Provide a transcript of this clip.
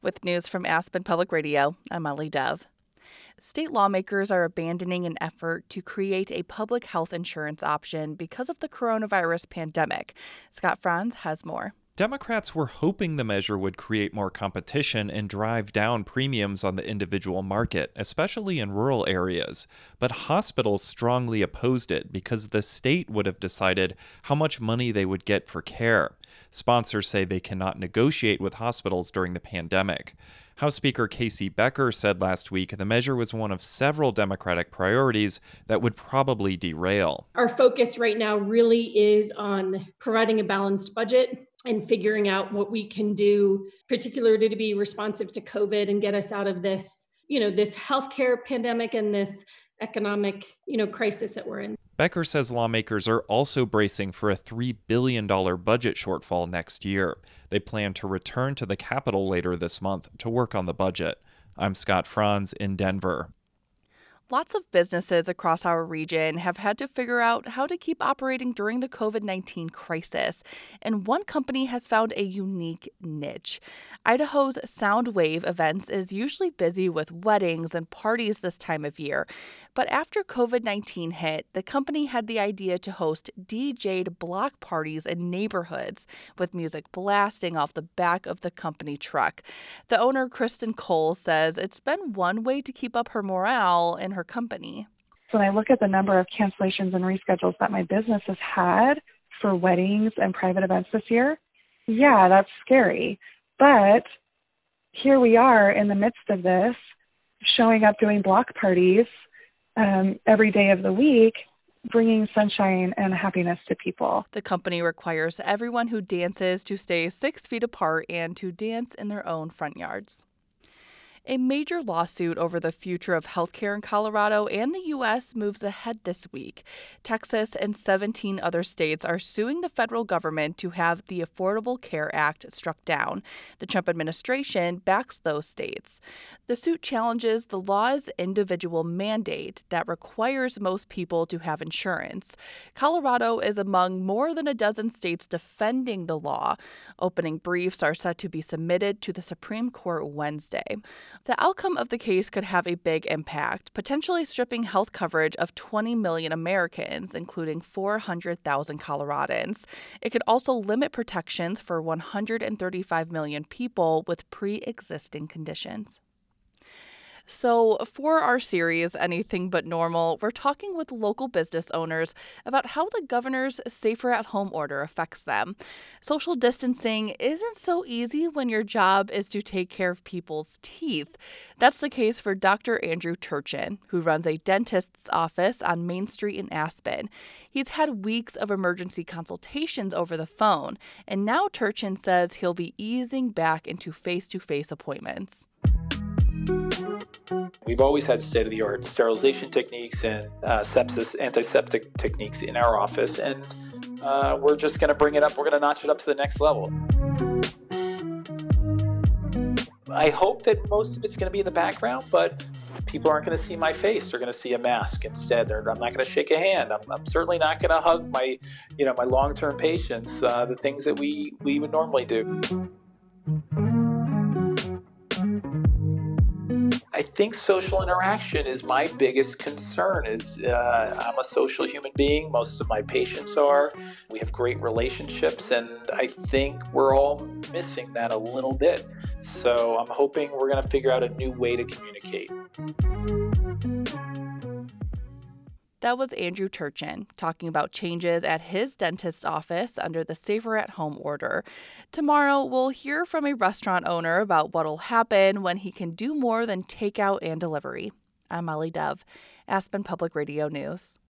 With news from Aspen Public Radio, I'm Molly Dove. State lawmakers are abandoning an effort to create a public health insurance option because of the coronavirus pandemic. Scott Franz has more. Democrats were hoping the measure would create more competition and drive down premiums on the individual market, especially in rural areas. But hospitals strongly opposed it because the state would have decided how much money they would get for care. Sponsors say they cannot negotiate with hospitals during the pandemic. House Speaker Casey Becker said last week the measure was one of several Democratic priorities that would probably derail. Our focus right now really is on providing a balanced budget and figuring out what we can do, particularly to be responsive to COVID and get us out of this, this healthcare pandemic and this economic, crisis that we're in. Becker says lawmakers are also bracing for a $3 billion budget shortfall next year. They plan to return to the Capitol later this month to work on the budget. I'm Scott Franz in Denver. Lots of businesses across our region have had to figure out how to keep operating during the COVID-19 crisis, and one company has found a unique niche. Idaho's Soundwave Events is usually busy with weddings and parties this time of year, but after COVID-19 hit, the company had the idea to host DJ'd block parties in neighborhoods with music blasting off the back of the company truck. The owner, Kristen Cole, says it's been one way to keep up her morale in her company. So when I look at the number of cancellations and reschedules that my business has had for weddings and private events this year, yeah, that's scary. But here we are in the midst of this, showing up doing block parties every day of the week, bringing sunshine and happiness to people. The company requires everyone who dances to stay 6 feet apart and to dance in their own front yards. A major lawsuit over the future of healthcare in Colorado and the U.S. moves ahead this week. Texas and 17 other states are suing the federal government to have the Affordable Care Act struck down. The Trump administration backs those states. The suit challenges the law's individual mandate that requires most people to have insurance. Colorado is among more than a dozen states defending the law. Opening briefs are set to be submitted to the Supreme Court Wednesday. The outcome of the case could have a big impact, potentially stripping health coverage of 20 million Americans, including 400,000 Coloradans. It could also limit protections for 135 million people with pre-existing conditions. So for our series, Anything But Normal, we're talking with local business owners about how the governor's safer at home order affects them. Social distancing isn't so easy when your job is to take care of people's teeth. That's the case for Dr. Andrew Turchin, who runs a dentist's office on Main Street in Aspen. He's had weeks of emergency consultations over the phone, and now Turchin says he'll be easing back into face-to-face appointments. We've always had state-of-the-art sterilization techniques and sepsis antiseptic techniques in our office, and we're just going to bring it up. We're going to notch it up to the next level. I hope that most of it's going to be in the background, but people aren't going to see my face. They're going to see a mask instead. I'm not going to shake a hand. I'm certainly not going to hug my long-term patients, the things that we would normally do. I think social interaction is my biggest concern. I'm a social human being. Most of my patients are. We have great relationships, and I think we're all missing that a little bit. So I'm hoping we're going to figure out a new way to communicate. That was Andrew Turchin talking about changes at his dentist's office under the Safer at Home order. Tomorrow, we'll hear from a restaurant owner about what'll happen when he can do more than takeout and delivery. I'm Molly Dove, Aspen Public Radio News.